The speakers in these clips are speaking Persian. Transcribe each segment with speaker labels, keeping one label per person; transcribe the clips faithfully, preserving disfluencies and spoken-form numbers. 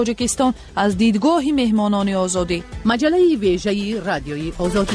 Speaker 1: تاجیکستان از دیدگاه مهمانان آزادی.
Speaker 2: مجله ویژه رادیوی آزادی.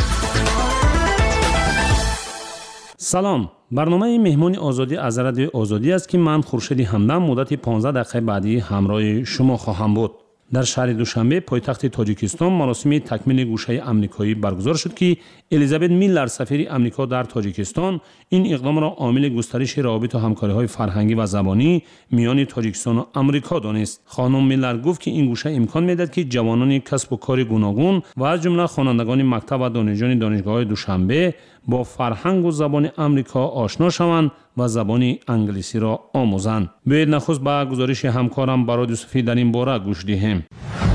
Speaker 3: سلام، برنامه مهمان آزادی از رادیوی آزادی است که من خورشید همدم مدت پانزده دقیقه بعدی همراه شما خواهم بود. در شهر دوشنبه پایتخت تاجیکستان مراسم تکمیل گوشه آمریکایی برگزار شد که الیزابت میلر سفیر آمریکا در تاجیکستان این اقدام را عامل گسترش روابط و همکاری‌های فرهنگی و زبانی میان تاجیکستان و آمریکا دانست. خانم میلر گفت که این گوشه امکان می‌دهد که جوانان کسب و کار گوناگون و از جمله خوانندگان مکتب و دانشجویان دانشگاه‌های دوشنبه با فرهنگ و زبان آمریکا آشنا شوند و زبان انگلیسی را آموزند. بیایید نخست به گزارش همکارم براد یوسفی در این باره گوش دهیم.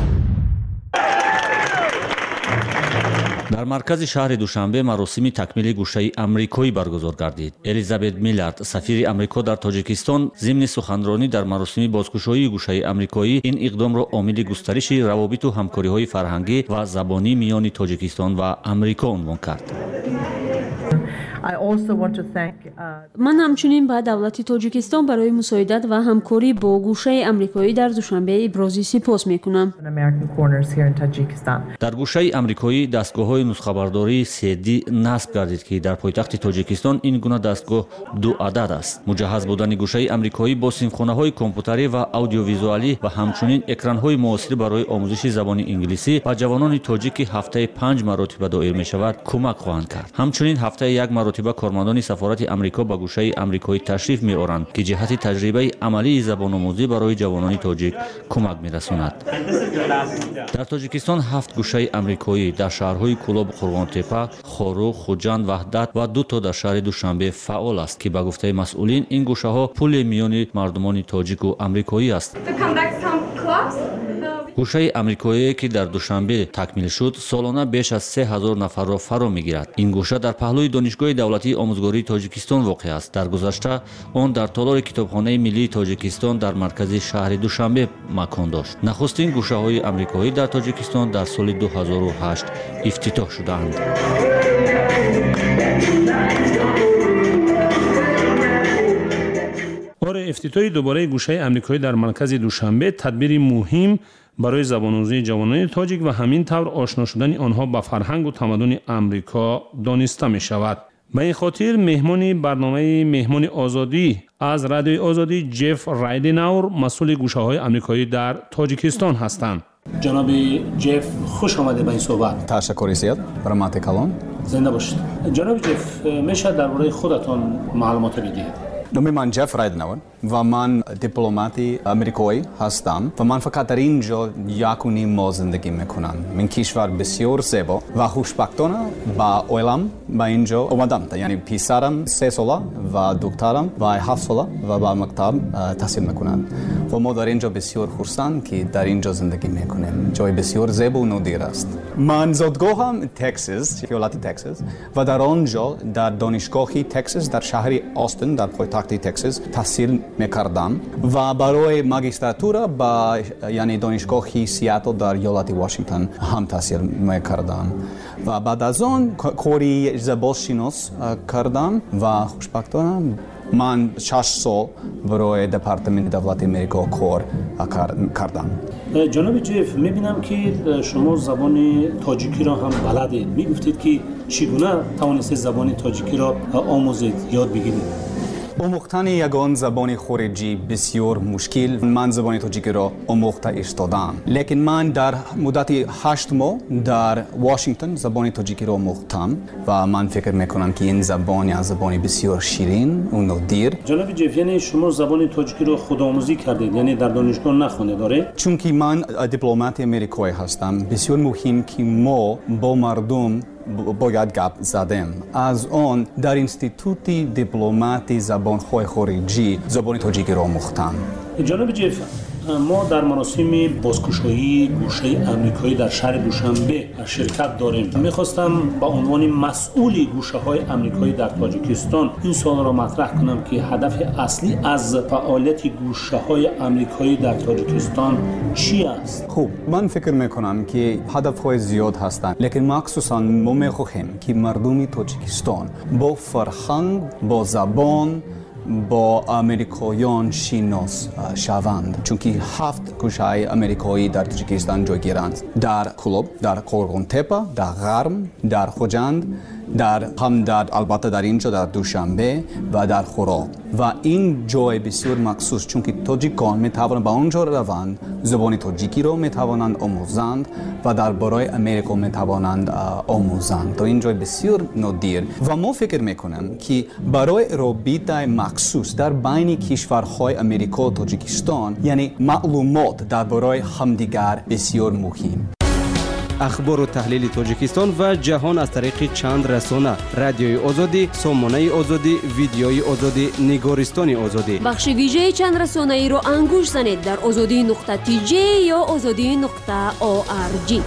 Speaker 4: در مرکز شهر دوشنبه مراسم تکمیل گوشه آمریکایی برگزار گردید. الیزابت میلر سفیر آمریکا در تاجیکستان ضمن سخنرانی در مراسم بازگشایی گوشه آمریکایی این اقدام را عامل گسترش روابط و همکاری‌های فرهنگی و زبانی میان تاجیکستان و آمریکا عنوان کرد.
Speaker 5: من همچنین به دولت تاجیکستان برای مساعدت و همکاری با گوشه آمریکایی در دوشنبه ابراز سپاس میکنم.
Speaker 4: در گوشه آمریکایی دستگاه‌های نسخه‌برداری سی دی نصب گردید که در پایتخت تاجیکستان این گونه دستگاه دو عدد است. مجهز بودن گوشه آمریکایی با سیمخانه‌های کامپیوتری و آدیوویزوالی و همچنین اکران‌های معاصر برای آموزش زبان انگلیسی و جوانان تاجیک هفته پنج مرتبه دایر می‌شود کمک خواهند کرد. همچنین هفته یک مرتبه کارمندان سفارت آمریکا به گوشه آمریکایی تشریف می‌آورند که جهت تجربه عملی زبان آموزی برای جوانان تاجیک کمک می‌رساند. در تاجیکستان هفت گوشه آمریکایی در شهرهای کلوب، قرغان‌تپه، خورو، خوجند، وحدت و دو تا در شهر دوشنبه فعال است که به گفته مسئولین این گوشه‌ها پل میان مردمان تاجیک و آمریکایی است. گوشه آمریکایی که در دوشنبه تکمیل شد سالانه بیش از سه هزار نفر را فرا می‌گیرد. این گوشه در پهلوی دانشگاه دولتی آموزگاری تاجیکستان واقع است. در گذشته آن در تالار کتابخانه ملی تاجیکستان در مرکز شهر دوشنبه مکان داشت. نخستین گوشه‌های آمریکایی در تاجیکستان در سال دو هزار و هشت افتتاح شدند.
Speaker 3: برای افتتاح دوباره گوشه آمریکایی در مرکز دوشنبه تدبیر مهم برای زبان‌آموزی جوانان تاجیک و همین طور آشنا شدن آنها با فرهنگ و تمدن آمریکا دانسته می شود. به این خاطر مهمان برنامه مهمان آزادی از رادیوی آزادی جف رایدناور مسئول گوشه‌های آمریکایی در تاجیکستان هستند. جناب جف خوش آمده به این صحبت.
Speaker 6: تشکر زیاد. رحمت کلان.
Speaker 3: زنده باشید. جناب جف میشه درباره خودتان معلومات بدهید؟
Speaker 6: نام من جف رایدناور و من دیپلماتی آمریکایی هستم و من فقط در اینجا یک و نیم ماه زندگی میکنم. من کشور بسیار زیبا و خوشبختانه با اویلم با اینجا اومدم. یعنی پسرم سه ساله و دخترم و هفت ساله و با مکتب تحصیل میکنند و ما در اینجا بسیار خرسند که در اینجا زندگی میکنیم. جای بسیار زیبا و نادر است. من زادگاهم تگزاس، ایالت تگزاس و در آنجا در دانشگاه تگزاس در شهر آستین در پایتخت تگزاس تحصیل میکردم و برای ماجستراتورا با یعنی دانشگاه سیاتل در ایالت واشنگتن هم تحصیل میکردم و بعد از آن کاری زبانشناس کردم و خوشبختانه من شش سال برای دپارتمنت دولت آمریکا کار کردم.
Speaker 3: جناب جف میبینم که شما زبان تاجیکی را هم بلدید. میگفتید که چگونه توانستید زبان تاجیکی را آموزید، یاد بگیرید؟
Speaker 6: آموختن یگان زبان خارجی بسیار مشکل. من زبان تاجیکی را آموخته ایستادم، لیکن من در مدت هشت ماه در واشنگتن زبان تاجیکی را آموختم و من فکر میکنم که این زبان از زبان بسیار شیرین و نادر.
Speaker 3: جناب جف، یعنی شما زبان تاجیکی را خودآموزی کردید، یعنی در دانشگاه نخوانید داره؟
Speaker 6: چون که من دیپلمات آمریکایی هستم بسیار مهم که ما با مردم باید گپ زدیم. از آن در اینستیتوت دیپلماتی زبان‌های خارجی زبان تاجیکی را آموختم.
Speaker 3: جناب جف، ما در مراسم بازگشایی گوشه آمریکایی در شهر دوشنبه شرکت داریم. میخواستم با عنوان مسئول گوشه‌های آمریکایی در تاجیکستان این سوال را مطرح کنم که هدف اصلی از فعالیت گوشه‌های آمریکایی در تاجیکستان چی است؟
Speaker 6: خوب، من فکر میکنم که هدف‌های زیاد هستند، لیکن مخصوصاً ما میخواهیم که مردم تاجیکستان با فرهنگ، با زبان با امریکاییان شناس شوند، چون که هفت گوشه‌های امریکایی در تاجیکستان جای گیرند: در کلوب، در قرغون تپه، در غرم، در خوجند، در هم در البته در اینجا در دوشنبه و در خوراک. و این جای بسیار مخصوص، چون که تاجیکان می توانند به اونجا روند، زبان تاجیکی را می توانند آموزند و در برای امریکا می توانند آموزند. تا این جای بسیار نادر و ما فکر میکنم که برای رابطه مخصوص در بین کشورهای امریکا و تاجیکستان، یعنی معلومات در برای همدیگر بسیار مهم.
Speaker 7: اخبار و تحلیل تاجیکستان و جهان از طریق چند رسانه: رادیوی آزادی، سامانه آزادی، ویدیوی آزادی، نگارستان آزادی.
Speaker 5: بخش ویژه چند رسانه ای رو انگوش زنید در آزادی نقطه تی جی یا آزادی نقطه او آر جی.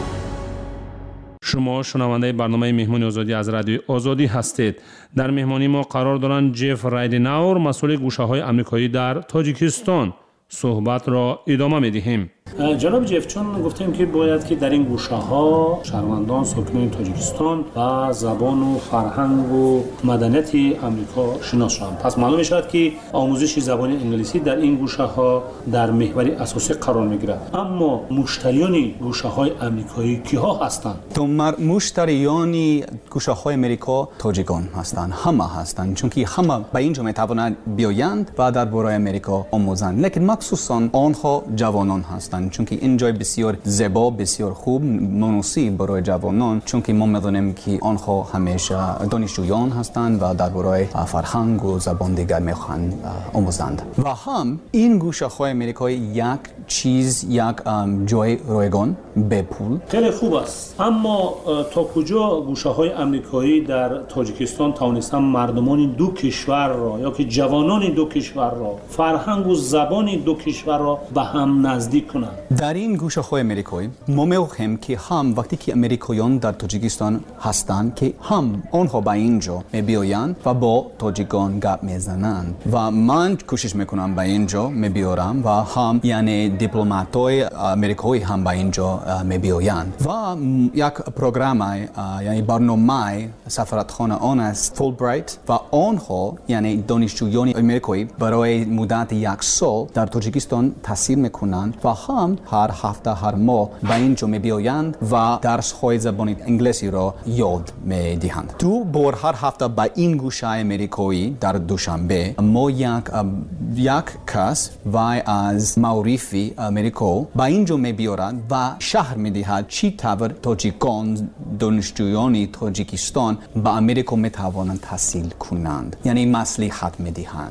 Speaker 3: شما شنونده برنامه مهمانی آزادی از رادیوی آزادی هستید. در مهمانی ما قرار دارند جف رایدناور، مسئول گوشه‌های آمریکایی در تاجیکستان. صحبت را ادامه می‌دهیم.
Speaker 8: جناب جف، چون گفتیم که باید که در این گوشه ها شهروندان ساکنان تاجیکستان و زبان و فرهنگ و مدنیت آمریکا شناس شوند، پس معلوم شد که آموزش زبان انگلیسی در این گوشه ها در محور اساسی قرار میگیرد. اما مشتریان گوشه های آمریکایی کیها هستند؟
Speaker 6: تمر مشتریان گوشه های آمریکا تاجیکان هستند، همه هستند، چون که همه به اینجا میتوانند بیایند و در برای آمریکا آموزند. لیکن مخصوصا آنها جوانان هستند، چون که این جای بسیار زیبا، بسیار خوب، مناسب برای جوانان، چون که ما می‌دانیم که آنها همیشه دانشجویان هستند و در برای فرهنگ و زبان دیگر می‌خواهند آموزند. و هم این گوشه‌های آمریکایی یک چیز، یک جای رایگان به پول.
Speaker 8: خیلی خوب است، اما تا کجا گوشه‌های آمریکایی در تاجیکستان توانستند مردمان دو کشور را یا که جوانان دو کشور را، فرهنگ و زبان دو کشور را به هم نزدیک کنند؟
Speaker 6: در این گوشه‌های آمریکایی ما می‌خواهیم که هم وقتی که امریکاییان در تاجیکستان هستند که هم آنها به اینجا می‌بیایند و با تاجیکان گپ می‌زنند و من کوشش می‌کنم به اینجا می‌بیارم و هم یعنی دیپلمات‌های امریکایی هم به اینجا می‌بیایند و یک پروگرام یعنی برنامه سفارتخانه آن است فولبرایت و آنها یعنی دانشجویان امریکایی برای مدت یک سال در تاجیکستان تحصیل می‌کنند و هم هر هفته هر ماه به اینجا می‌بیایند و درس‌های زبان انگلیسی را یاد می‌دهند. دو بار هر هفته به این گوشه امریکایی در دوشنبه ما یک یک کس و از معرفی امریکا به اینجا می‌بیارند و شهر می‌دهد چی طور تاجیکان دانشجویان تاجیکستان به امریکا می‌توانند تحصیل کنند، یعنی مصلحت می‌دهند.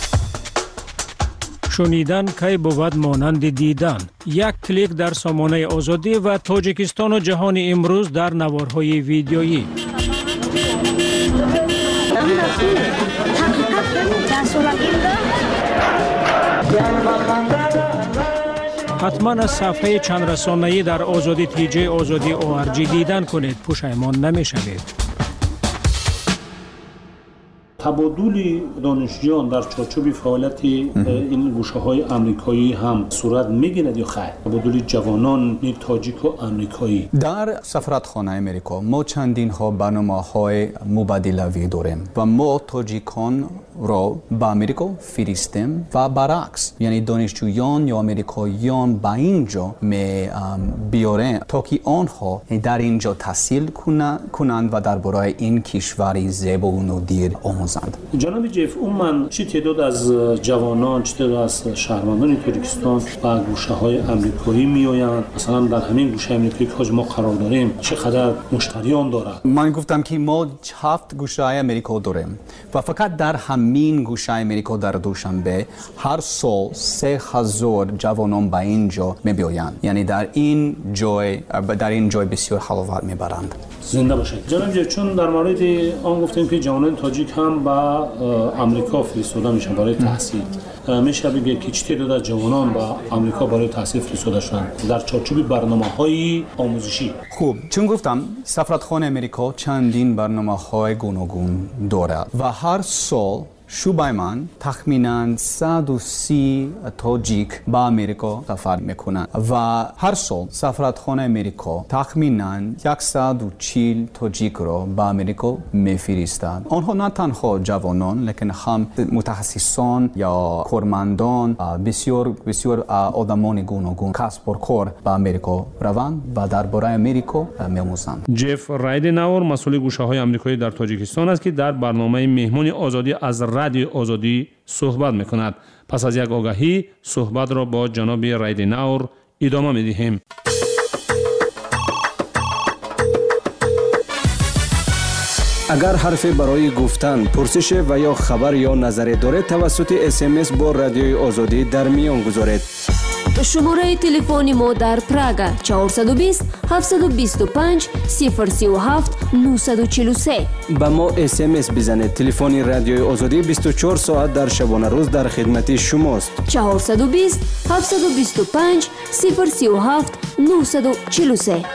Speaker 9: شنیدن کی بود مانند دیدن. یک کلیک در سامانه آزادی و تاجیکستان و جهان امروز در نوارهای ویدیویی. حتما از صفحه چند رسانه‌ای در آزادی تی جی آزادی او آر جی دیدن کنید، پشیمان نمی‌شوید.
Speaker 8: تبادل دانشجویان در چارچوب فعالیت این گوشه‌های آمریکایی هم صورت می‌گیرد یا خیر؟ تبادل جوانان تاجیک و آمریکایی
Speaker 6: در سفارتخانه امریکا ما چندین ها برنامه‌های مبادله‌ای داریم و ما تاجیکان را به امریکا فرستیم و برعکس، یعنی دانشجویان یا امریکاییان به اینجا می بیارن تا که آنها در اینجا تحصیل کنند و در برای این کشور زیبا و نادر آموزند.
Speaker 8: جناب جف، عموما چه تعداد از جوانان، چه تعداد از شهروندان تاجیکستان به گوشه‌های آمریکایی میآیند؟ مثلا در همین گوشه آمریکایی که ما قرار داریم چقدر مشتریان دارد؟
Speaker 6: من گفتم که ما هفت گوشه آمریکا داریم و فقط در همین گوشه آمریکا در دوشنبه هر سال سه هزار جوانان به اینجا می‌بیایند، یعنی در این جای در این جای بسیار حلاوت میبرند.
Speaker 8: زنده باشید. جناب جف، چون در مورد آن گفتیم که جوانان تاجیک هم به آمریکا فرستاده میشن برای تحصیل، میشه بگه که چه تعداد از جوانان به آمریکا برای تحصیل فرستاده شدند در چارچوب برنامه‌های آموزشی؟
Speaker 6: خوب، چون گفتم سفارتخانه امریکا چندین برنامه‌های گوناگون دارد و هر سال شعبه من تخمیناً صد و سی تاجیک با امریکا سفر میکنند و هر سال سفارتخانه امریکا تخمیناً صد و چهل تاجیک را با امریکا میفرستند. آنها نه تنها جوانان لیکن هم متخصصان یا کارمندان، بسیار بسیار آدمان گوناگون کسب و کار با امریکا روند و درباره امریکا می‌آموزند.
Speaker 3: جف رایدناور مسئول گوشه‌های آمریکایی در تاجیکستان است که در برنامه مهمون آزادی از رادیو آزادی صحبت می‌کند. پس از یک آگاهی صحبت را با جناب رایدناور ادامه می‌دهیم.
Speaker 7: اگر حرفی برای گفتن، پرسش و یا خبر یا نظری دارید توسط اس ام اس با رادیوی آزادی در میان گذارید.
Speaker 5: شماره تلفن ما در پراگ چهارصد و بیست هفتصد و بیست و پنج صفر سی و هفت نهصد و چهل و سه.
Speaker 7: با ما اس ام اس بزنید. تلفن رادیوی آزادی بیست و چهار ساعت در شبانه روز در خدمت شماست.
Speaker 5: چهارصد و بیست هفتصد و بیست و پنج صفر سی و هفت نهصد و چهل و سه.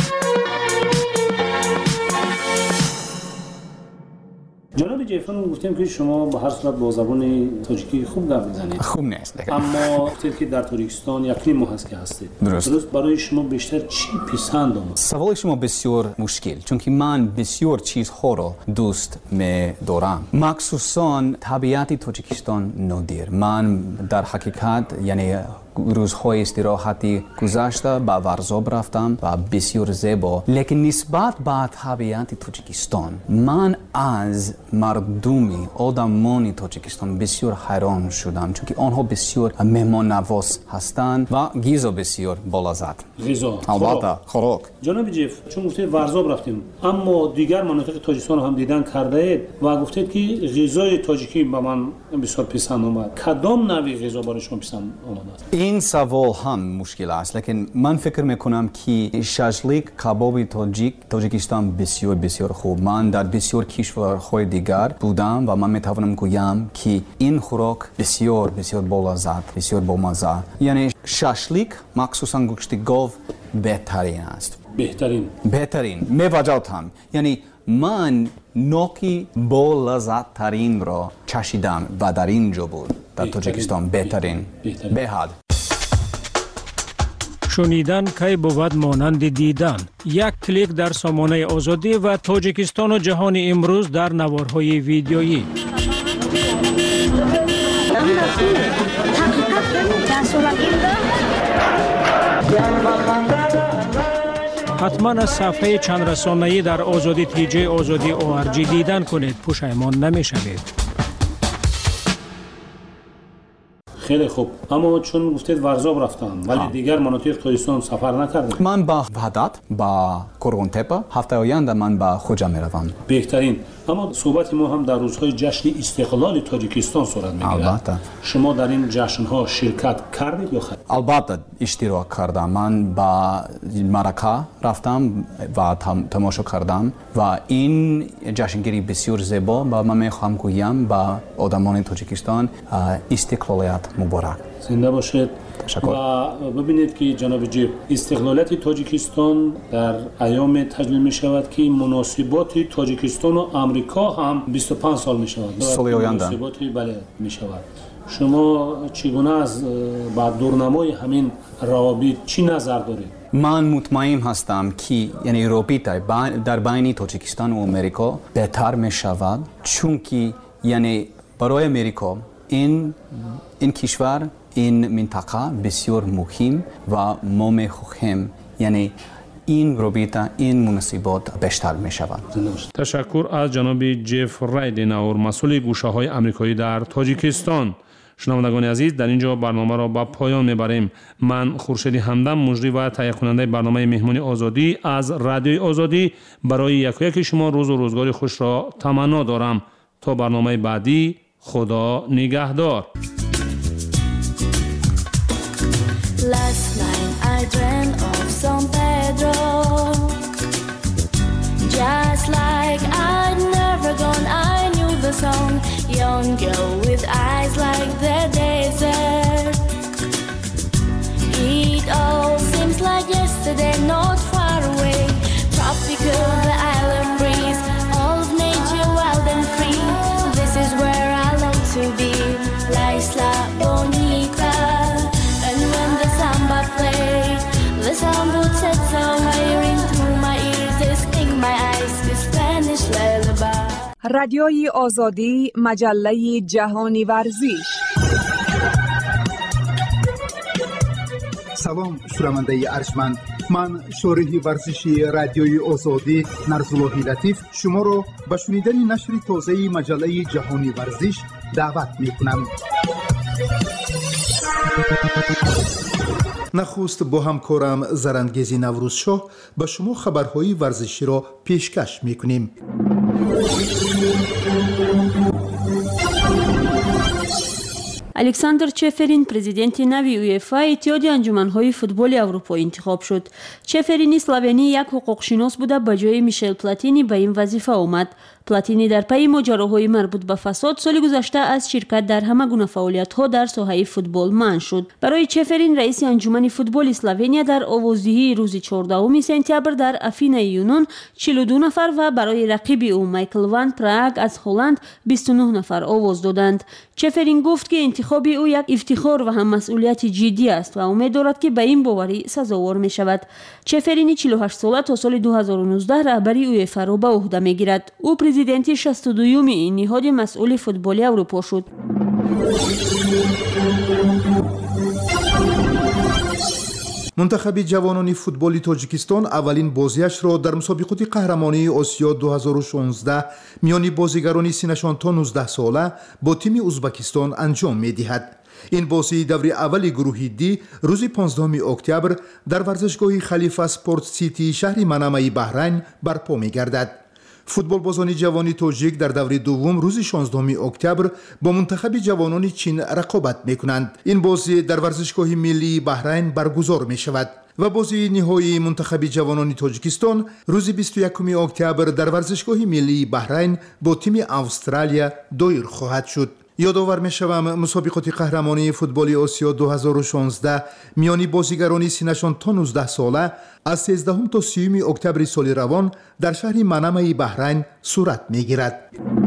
Speaker 8: جناب جیفان گفتیم که شما به هر صورت با زبان تاجیکی خوب گپ می‌زنید.
Speaker 6: خوب نیست لیکن
Speaker 8: اما گفتید که در تاجیکستان یک نیم ماه هست که هستید.
Speaker 6: درست.
Speaker 8: درست برای شما بیشتر چی پسند آمد؟
Speaker 6: سوال شما بسیار مشکل، چون که من بسیار چیزها را دوست می‌دارم. مخصوصاً طبیعت تاجیکستان نادر. من در حقیقت یعنی روزهای استراحتی گذشته به ورزاب رفتم و بسیار زیبا، لیکن نسبت به طبیعت تاجیکستان من از مردمی آدمان تاجیکستان بسیار حیران شدم، چون که آنها بسیار مهمان نواز هستند و غذا بسیار بالازد.
Speaker 8: غذا
Speaker 6: البته خوراک.
Speaker 8: جناب جیف، چون گفتید ورزاب رفتیم اما دیگر مناطق تاجیکستان هم دیدن کرده اید و گفتید که غذای تاجیکی به من بسیار پسند آمد. کدام نوع غذا برای شما پسند آمده است؟
Speaker 6: این سوال هم مشکل است، لیکن من فکر میکنم که شاشلیک کباب تاجیک تاجیکستان بسیار بسیار خوب. من در بسیار کشورهای دیگر بودم و من میتوانم گویم که این خوراک بسیار بسیار بالازد، بسیار بامزه. یعنی شاشلیک مخصوصا گوشت گاو بهترین است.
Speaker 8: بهترین
Speaker 6: بهترین میوجدم. یعنی من نوکی با لذت ترین را چشیدم و در اینجا بود در تاجیکستان بهترین بهاد.
Speaker 9: شنیدن کی بود مانند دیدن. یک کلیک در سامانه آزادی و تاجیکستان و جهان امروز در نوارهای ویدیویی. حتما از صفحه چند رسانه‌ای در آزادی تی جی آزادی او آر جی دیدن کنید، پشیمان نمی‌شوید.
Speaker 8: خیلی خوب، اما چون گفتید ورزاب رفتم ولی آه. دیگر مناطق تاجیکستان سفر نکردم.
Speaker 6: من با وحدت با کورونتپا هفته آینده من با خوجا میروم.
Speaker 8: بهترین. اما صحبت ما هم در روزهای جشن استقلال تاجیکستان صورت میگیرد.
Speaker 6: البته.
Speaker 8: شما در این جشن‌ها شرکت کردید یا خیر؟
Speaker 6: البته اشتراک کردم. من با مراکه رفتم و تماشا کردم و این جشنگیری بسیار زیبا و من میخواهم گویم با آدمان تاجیکستان استقلالیت مبارک.
Speaker 8: زنده باشید.
Speaker 6: تشکر.
Speaker 8: و ببینید که جناب جیب استقلالیت تاجیکستان در ایام تجلیل می شود که مناسبات تاجیکستان و آمریکا هم بیست و پنج سال می شود.
Speaker 6: سال آینده.
Speaker 8: مناسباتی بله می شود. شما چگونه از با دورنمای همین روابط چی نظر دارید؟
Speaker 6: من مطمئن هستم که یعنی رابطه در بین تاجیکستان و آمریکا بهتر می شود، چون که یعنی برای آمریکا این این کشور این منطقه بسیار مهم و ما می‌خواهیم یعنی این رابطه این مناسبات بیشتر می شود.
Speaker 3: تشکر از جناب جف رایدناور مسئول گوشه‌های آمریکایی در تاجیکستان. شنوندگان عزیز، در اینجا برنامه را به پایان میبریم. من خورشید همدم مجری و تهیه کننده برنامه مهمون آزادی از رادیوی آزادی برای یکایک یک شما روز و روزگار خوش را تمنا دارم. تا برنامه بعدی، خدا نگهدار.
Speaker 10: Last night I dreamt of San Pedro, just like I'd never gone. I knew the song, young girl with eyes like the desert. It all seems like yesterday, not far away. Tropical, the island breeze, all of nature wild and free. This is where I love.
Speaker 11: رادیوی آزادی، مجله جهانی ورزش.
Speaker 12: سلام شنونده ارجمند، من شارح ورزشی رادیوی آزادی نرزاللهی لطیف شما را به شنیدن نشر تازه مجله جهانی ورزش دعوت می‌کنم. نخست با همکارم زرندگیزی نوروزشاه به شما خبرهای ورزشی را پیشکش می‌کنیم.
Speaker 5: الکساندر چفرین президенти нави УЕФА иттиҳоди анҷуманҳои футболи аврупо интихоб шуд. чеферини славянӣ як ҳуқуқшинос буда ба ҷои Мишел Платини ба ин вазифа омад. платини дар пайи моҷароҳои марбут ба фасод соли гузашта аз ширкат дар ҳама гуна фаъолиятҳо дар соҳаи футбол манъ шуд. барои чеферин раиси анҷумани футболи Словения дар овоздиҳии рӯзи чордаҳуми сентябр дар Афинаи Юнон чилу ду нафар ва барои рақиби ӯ Майкл ван Праг аз Ҳолланд бисту нӯҳ нафар овоз доданд. чеферин гуфт ки интихоби ӯ як ифтихор ва ҳам масъулияти ҷиддӣ аст ва умед дорад ки ба ин боварӣ сазовор мешавад. чеферини чилу ҳашт сола то соли ду ҳазору нуздаҳ раҳбари УЕФА-ро ба уҳда мегирад. ӯ президенти шасту дуюми ниҳоди масъули футболи аврупо шуд.
Speaker 12: منتخب جوانان فوتبال تاجیکستان اولین بازیش را در مسابقات قهرمانی آسیا دو هزار و شانزده میان بازیگران سنشان تا نوزده ساله با تیم ازبکستان انجام می‌دهد. این بازی دوره اولی گروه دی روز پانزدهم اکتبر در ورزشگاه خلیفه سپورت سیتی شهر منامه بحرین برپا می‌گردد. فوتبال بازان جوانی تاجیک در دوره دوم روز شانزدهم اکتبر با منتخب جوانان چین رقابت می‌کنند. این بازی در ورزشگاه ملی بحرین برگزار می‌شود و بازی نهایی منتخب جوانان تاجیکستان روز بیست و یکم اکتبر در ورزشگاه ملی بحرین با تیم استرالیا دایر خواهد شد. یادآور می‌شوم مسابقات قهرمانی فوتبال آسیا دو هزار و شانزده میان بازیگران سنشان تا نوزده ساله از سیزدهم تا سیوم اکتبر سال روان در شهر منامه بحرین صورت می‌گیرد.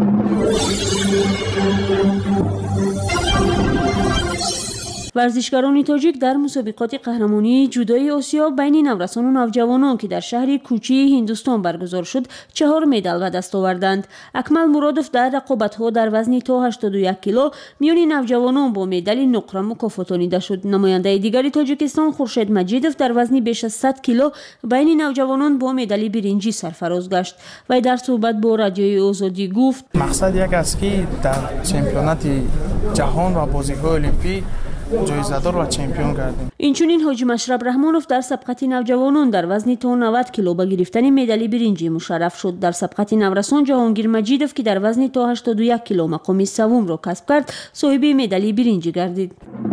Speaker 5: ورزشکاران تاجیک در مسابقات قهرمانی جودوی آسیا بین نورسان و نوجوانان که در شهر کوچی هندوستان برگزار شد چهار مدال به دست آوردند. اکمل مرادوف در رقابت‌ها در وزن تا هشتاد و یک کیلو میان نوجوانان با مدال نقره مکافاتانیده شد. نماینده دیگری تاجیکستان خورشید مجیدوف در وزن بیش از صد کیلو بین نوجوانان با مدال برنجی سرفراز گشت. وی در صحبت با رادیوی آزادی گفت
Speaker 13: مقصد یک است که در چمپیونات جهان و بازی‌های المپیک جایزه‌دار و چمپیون گردیم.
Speaker 5: اینچنین حاجی مشرب رحمانوف در سبقت نوجوانان در وزن تا نود کیلو به گرفتن مدال برنجی مشرف شد. در سبقت نورسان جهانگیر مجیدوف که در وزن تا هشتاد و یک کیلو مقام سوم را کسب کرد صاحب مدال برنجی گردید.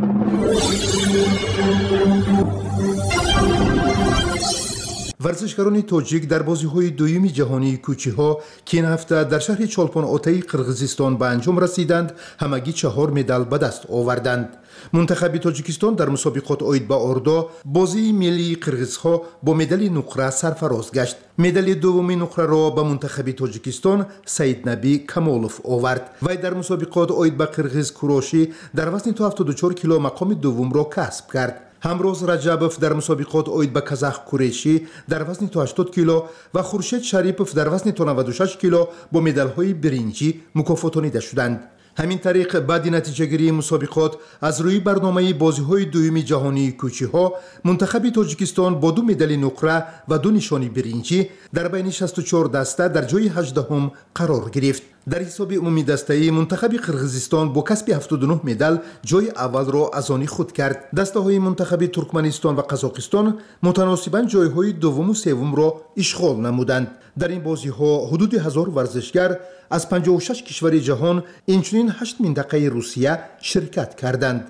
Speaker 12: ورزشکاران تاجیک در بازی‌های دوم جهانی کوچی‌ها که این هفته در شهر چولپان آتای قرغیزستان به انجام رسیدند همگی چهار مدال به دست آوردند. منتخب تاجیکستان در مسابقات آید به اردو بازی ملی قرغیزها با مدال نقره سرفراز گشت. مدال دوم نقره را به منتخب تاجیکستان سید نبی کمالوف آورد. وی در مسابقات آید به قرغیز کراشی در وزن تا هفتاد و چهار کیلو مقام دوم را کسب کرد. همروز رجبوف در مسابقات آید به کازاخ کوریشی در وزن تا هشتاد کیلو و خورشید شریپوف در وزن تا نود و شش کیلو با مدال‌های برنجی مکافاتانیده شدند. همین طریق بعد نتیجه گیری مسابقات از روی برنامه بازی‌های دوم جهانی کوچی‌ها منتخب تاجیکستان با دو مدال نقره و دو نشانی برنجی در بین شصت و چهار دسته در جای هجدهم قرار گرفت. در حساب عمومی دسته منتخب قرغیزستان با کسب هفتاد و نه مدال جای اول را از آن خود کرد. دسته‌های منتخب ترکمنستان و قزاقستان متناسباً جای‌های دوم و سوم را اشغال نمودند. در این بازی‌ها حدود هزار ورزشگر از پنجاه و شش کشور جهان اینچنین هشت منطقه روسیه شرکت کردند.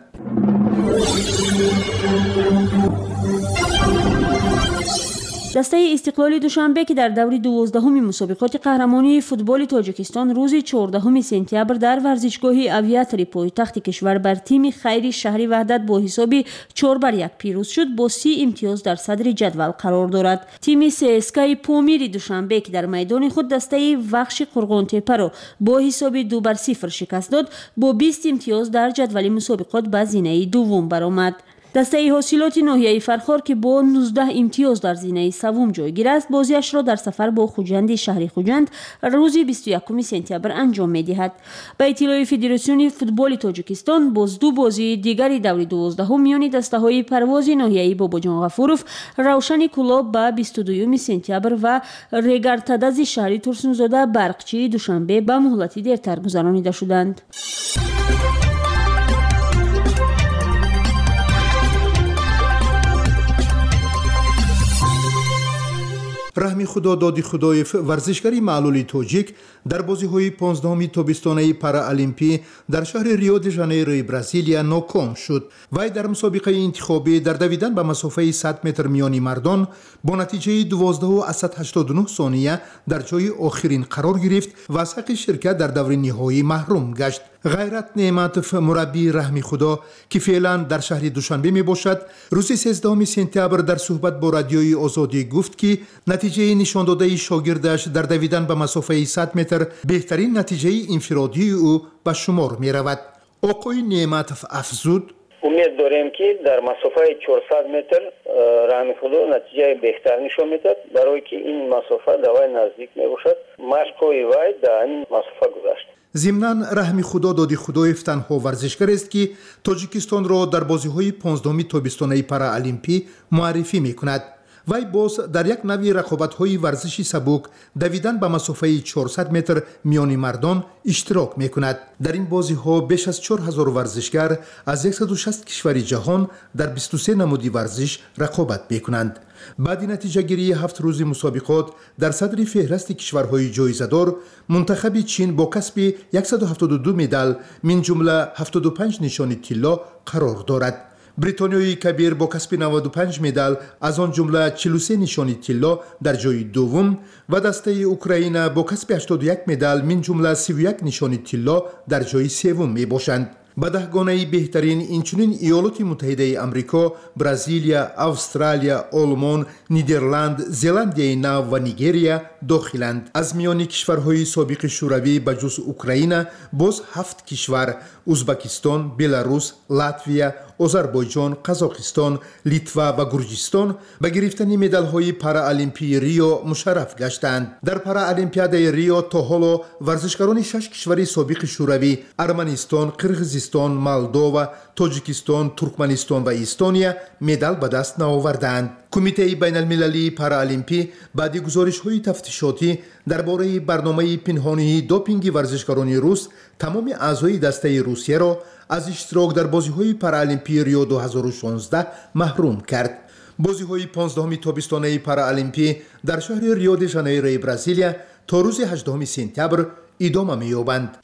Speaker 5: دسته استقلال دوشنبه که در دور دوازدهم مسابقات قهرمانی فوتبال تاجیکستان روز چهاردهم سپتامبر در ورزشگاه آویاتری پایتخت کشور بر تیم خیری شهری وحدت با حساب چهار بر یک پیروز شد با سی امتیاز در صدر جدول قرار دارد. تیم سی اس کی پامیر دوشنبه که در میدان خود دسته وخش قرغان تپه را با حساب دو بر صفر شکست داد با بیست امتیاز در جدول مسابقات به زینه دوم برآمد. دسته حاصلات ناحیه فرخار که با نوزده امتیاز در زینه سوم جایگیر است بازیش را در سفر با خوجند شهر خوجند روز بیست و یکم سپتامبر انجام می‌دهد. به اطلاع فدراسیون فوتبال تاجیکستان باز دو بازی دیگری دور دوازدهم میان دسته‌های پرواز ناحیه‌ای باباجان غفورов روشن کلاب به بیست و دو سپتامبر و رگارتاداز شهری ترسونزاده برقچی دوشنبه به مهلتی دیرتر گذرانیده شدند.
Speaker 12: رحمی خدا دادی خدایف ورزشکاری معلولی توجیک در بازی‌های پانزدهم تابستانه پارالمپی در شهر ریو دی ژانیروی برزیلیا ناکام شد. وی در مسابقه انتخابی در دویدن به مسافه صد متر میانی مردان با نتیجه دوازده و هشتاد و نه ثانیه در جای آخرین قرار گرفت و از حق شرکت در دور نهایی محروم گشت. غیرت نعمتوف مربی رحمی خدا که فعلا در شهر دوشنبه می باشد روز سیزدهم سپتامبر در صحبت با رادیوی آزادی گفت که نتیجه نشان داده شاگردش در دویدن به مسافه صد متر بهترین نتیجه انفرادی او به شمار می رود. آقای نعمتوف افزود:
Speaker 14: امید داریم که در مسافه چهارصد متر رحمی خدا نتیجه بهتر نشان میدهد برای که این مسافه دوای نزدیک می باشد. مشق‌های وی در این مسافه گذشت.
Speaker 12: ضمناً رحمی خدا دادی خدایف تنها ورزشکار است که تاجیکستان را در بازی‌های پانزدهم تابستانه پارالمپی معرفی می‌کند. وی باز در یک نوع رقابت‌های ورزشی سبک دویدن به مسافه چهارصد متر میان مردان اشتراک می‌کند. در این بازی‌ها بیش از چهار هزار ورزشکار از صد و شصت کشور جهان در بیست و سه نمودی ورزش رقابت می‌کنند. بعد نتیجه گیری هفت روز مسابقات در صدر فهرست کشورهای جایزه‌دار منتخب چین با کسب صد و هفتاد و دو مدال من جمله هفتاد و پنج نشان طلا قرار دارد. بریتانیای کبیر با کسب نود و پنج مدال از آن جمله چهل و سه نشان طلا در جای دوم و دسته اوکراین با کسب هشتاد و یک مدال من جمله سی و یک نشان طلا در جای سوم می باشند. به دهگانه بهترین اینچنین ایالات متحده امریکا، برزیلیا، استرالیا، آلمان، نیدرلند، زلندیای نو و نیگریا داخلند. از میان کشورهای سابق شوروی به جز اوکراین باز هفت کشور: ازبکستان، بلاروس، لاتویا، آذربایجان، قزاقستان، لیتوا و گرجستان به گرفتن مدال‌های پارالمپی ریو مشرف گشتند. در پارالمپیاد ریو تا حالا ورزشکاران شش کشور سابق شوروی ارمنستان، قرقیزستان، مالدو، تاجیکستان، ترکمنستان و استونیا مدال به دست نآوردند. کمیته بین المللی پارالمپی بعد گزارش‌های تفتیشاتی درباره برنامه پنهانی دوپینگ ورزشکاران روس تمام اعضای دسته روسیه را از اشتراک در بازی‌های پارالمپی ریو دو هزار و شانزده محروم کرد. بازی‌های پانزدهم تابستانه پارالمپی در شهر ریو دی ژانیروی برزیلیا تا روز هجدهم سپتامبر ادامه می‌یابند.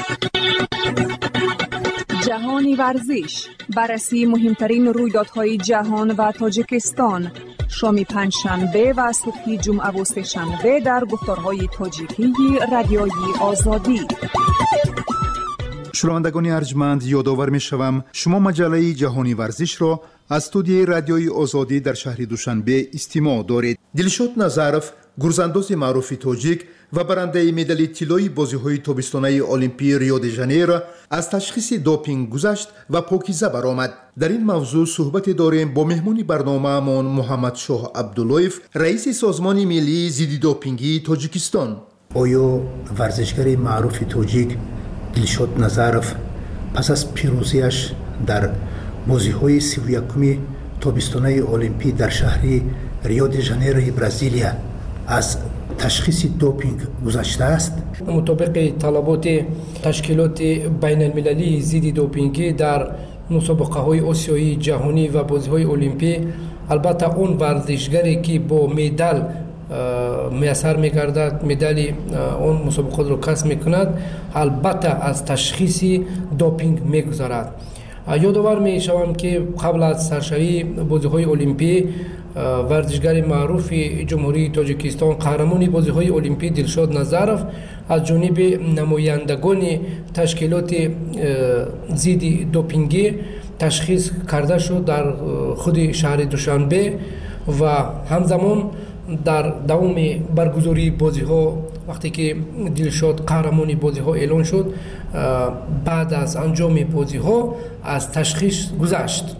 Speaker 11: جهانی ورزش، بررسی مهمترین رویدادهای جهان و تاجیکستان، شام پنجشنبه و صبح جمعه و سه‌شنبه در گفتارهای تاجیکی رادیوی آزادی.
Speaker 12: شنوندگان ارجمند، یادآور می‌شوم شما مجله جهانی ورزش را از استودیوی رادیوی آزادی در شهر دوشنبه استماع دارید. دلشاد نظرف، گرزانداز معروف تاجیک و برنده مدال طلای بازی‌های تابستانه المپی ریو دی ژانیرو از تشخیص دوپینگ گذشت و پاکیزه برآمد. در این موضوع صحبت داریم با مهمون برنامه‌مان محمد شاه عبداللهیف، رئیس سازمان ملی ضد دوپینگی تاجیکستان.
Speaker 15: آیا ورزشکار معروف تاجیک دلشاد نظرف پس از پیروزیش در بازی‌های سی و یکم تابستانه المپی در شهر ریو دی ژانیروی برزیلیا از تشخیص دوپینگ گذشته است؟
Speaker 16: مطابق طلبات تشکیلات بین المللی ضد دوپینگی در مسابقه های آسیایی، جهانی و بازی های المپی، البته اون ورزشگری که با مدال میسر میگردد، مدال اون مسابقات رو کسب میکند، البته از تشخیص دوپینگ میگذارد. یادآور میشوم که قبل از سرشوی بازی های المپی ورزشگر معروف جمهوری تاجیکستان، قهرمان بازی های المپی دلشاد نظرف از جانب نمایندگان تشکیلات ضد دوپینگی تشخیص کرده شد در خود شهر دوشنبه و همزمان در دوام برگزاری بازی ها وقتی که دلشاد قهرمان بازی ها اعلان شد، بعد از انجام بازی ها از تشخیص گذشت.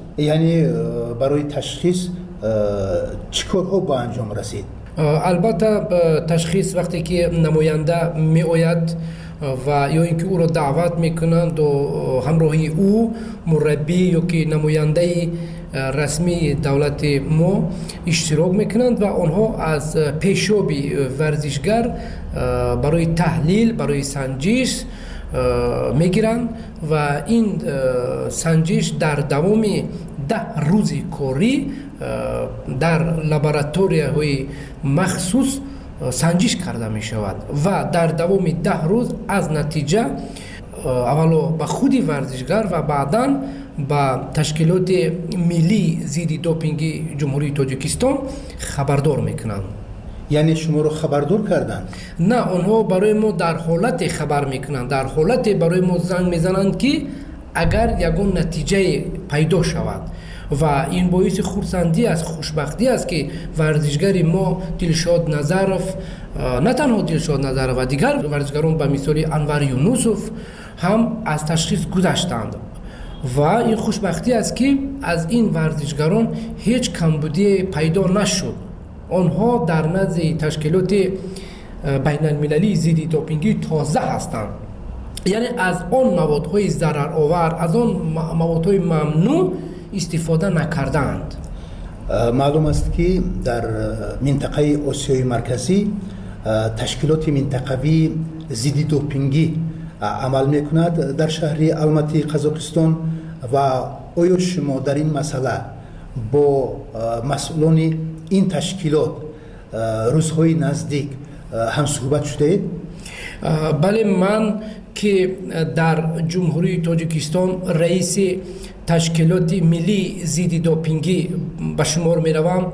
Speaker 15: یعنی برای تشخیص چیکارها با انجام رسید؟
Speaker 16: البته تشخیص وقتی که نماینده می آید و یا اینکه او را دعوت میکنند و همراهی او مربی یا که نماینده رسمی دولت ما اشتراک میکنند و آنها از پیشاب ورزشگر برای تحلیل برای سنجش میگیرند و این سنجش در دوام ده روز کاری در لابراتوری های مخصوص سنجش کرده می شود و در دوام ده روز از نتیجه اولا به خودی ورزشگر و بعدا به تشکیلات ملی ضد دوپینگ جمهوری تاجیکستان خبردار میکنند.
Speaker 15: یعنی شما رو خبردار کردند؟
Speaker 16: نه، آنها برای ما در حالت خبر میکنند، در حالت برای ما زنگ میزنند که اگر یگان نتیجه پیدا شود و این باعث خرسندی است، خوشبختی است که ورزشگر ما دلشاد نظرف، نه تنها دلشاد نظرف و دیگر ورزشگران به مثال انور یونوسف هم از تشخیص گذشتند و این خوشبختی است که از این ورزشگران هیچ کمبودی پیدا نشد. آنها در نزد تشکیلات بین المللی ضد دوپینگی تازه هستند، یعنی از آن موادهای ضررآور، از آن موادهای ممنوع استفاده نکردند.
Speaker 15: معلوم است که در منطقه آسیای مرکزی تشکیلات منطقوی ضد دوپینگی عمل میکند در شهر الماتی قزاقستان و آیا شما در این مسئله با مسئولان این تشکیلات روزهای نزدیک هم صحبت شده؟
Speaker 16: بله، من که در جمهوری تاجیکستان رئیس تشکیلات ملی ضد دوپینگی به شمار می روم،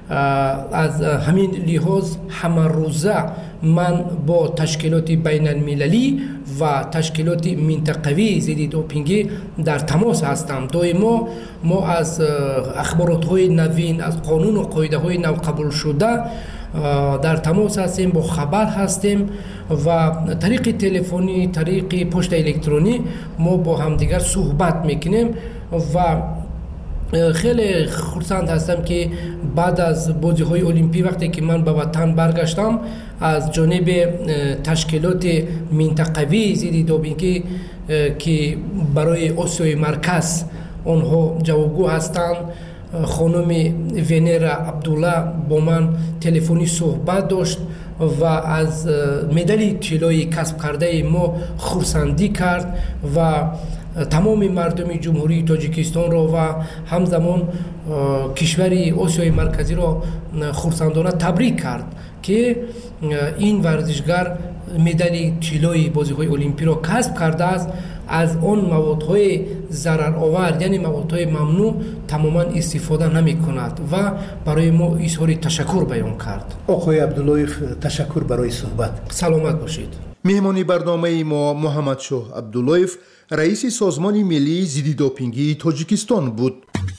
Speaker 16: از همین لحاظ همه روزه من با تشکیلات بین المللی و تشکیلات منطقوی ضد دوپینگی در تماس هستم. دائما ما از اخبارات های نوین، از قانون و قاعده های نو قبول شده در تماس هستیم، با خبر هستیم و طریق تلفنی، طریق پشت الکترونی ما با همدیگر صحبت میکنیم و خیلی خرسند هستم که بعد از بازی های المپی وقتی که من به وطن برگشتم از جانب تشکیلات منطقوی ضد دوپینگ که برای آسیای مرکز آنها جوابگو هستند، خانم ونرا عبدالله با من تلفنی صحبت داشت و از مدال طلایی کسب کرده ما خرسندی کرد و تمام مردم جمهوری تاجیکستان را و همزمان کشور آسیای مرکزی را خرسندانه تبریک کرد که این ورزشگر مدال طلایی بازی‌های المپی را کسب کرده است. از آن موادهای ضررآور یعنی موادهای ممنوع تماما استفاده نمی کند و برای ما اظهار تشکر بیان کرد.
Speaker 15: آقای عبداللهیف، تشکر برای صحبت.
Speaker 16: سلامت باشید.
Speaker 12: مهمانی برنامه ما محمد شاه عبداللهیف، رئیس سازمان ملی ضد دوپینگی تاجیکستان بود.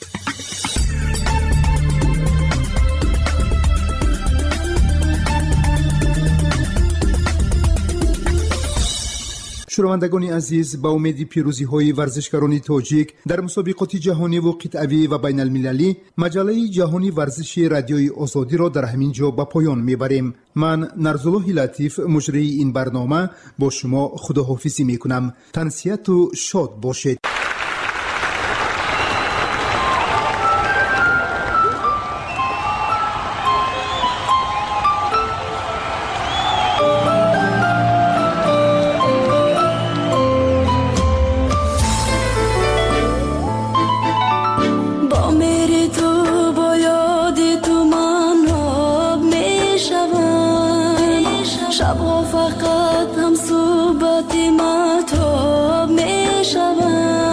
Speaker 12: شنوندگان عزیز، با امید پیروزی های ورزشکاران تاجیک در مسابقات جهانی و قطعی و بین المللی، مجله جهانی ورزش رادیوی آزادی را در همین جا به پایان میبریم. من نرزالله لطیف، مجری این برنامه، با شما خداحافظی میکنم. تنسیت و شاد باشید.
Speaker 10: شبها فقط هم صحبت مهتاب می شود.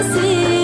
Speaker 10: see